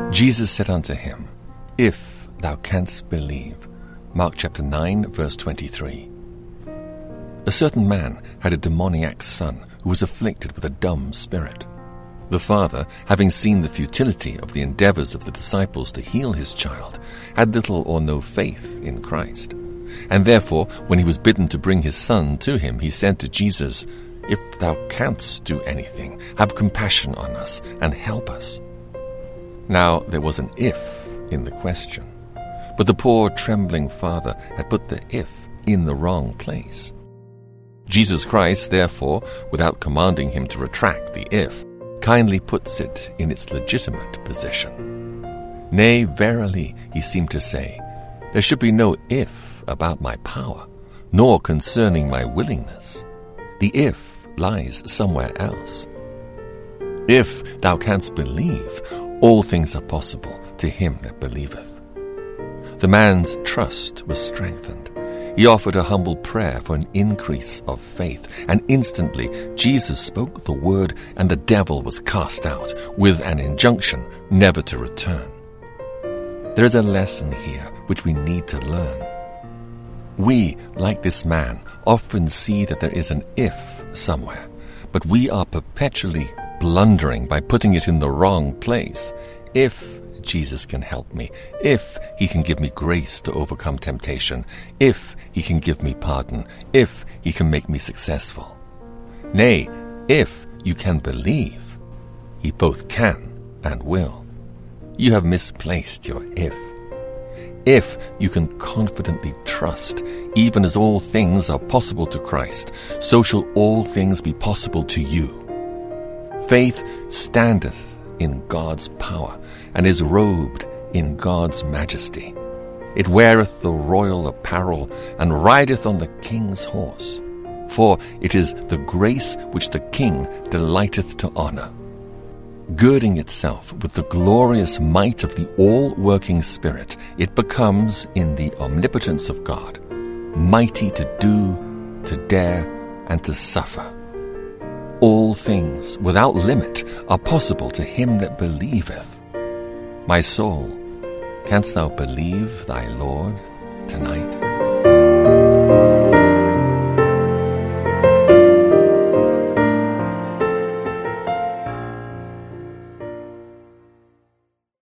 Jesus said unto him, If thou canst believe. Mark chapter 9, verse 23. A certain man had a demoniac son who was afflicted with a dumb spirit. The father, having seen the futility of the endeavors of the disciples to heal his child, had little or no faith in Christ. And therefore, when he was bidden to bring his son to him, he said to Jesus, If thou canst do anything, have compassion on us and help us. Now there was an if in the question, but the poor trembling father had put the if in the wrong place. Jesus Christ, therefore, without commanding him to retract the if, kindly puts it in its legitimate position. Nay, verily, he seemed to say, there should be no if about my power, nor concerning my willingness. The if lies somewhere else. If thou canst believe, all things are possible to him that believeth. The man's trust was strengthened. He offered a humble prayer for an increase of faith, and instantly Jesus spoke the word, and the devil was cast out, with an injunction never to return. There is a lesson here which we need to learn. We, like this man, often see that there is an if somewhere, but we are perpetually blundering by putting it in the wrong place. If Jesus can help me, if he can give me grace to overcome temptation, if he can give me pardon, if he can make me successful. Nay, if you can believe, he both can and will. You have misplaced your if. If you can confidently trust, even as all things are possible to Christ, so shall all things be possible to you. Faith standeth in God's power, and is robed in God's majesty. It weareth the royal apparel, and rideth on the king's horse. For it is the grace which the king delighteth to honor. Girding itself with the glorious might of the all-working Spirit, it becomes, in the omnipotence of God, mighty to do, to dare, and to suffer. All things, without limit, are possible to him that believeth. My soul, canst thou believe thy Lord tonight?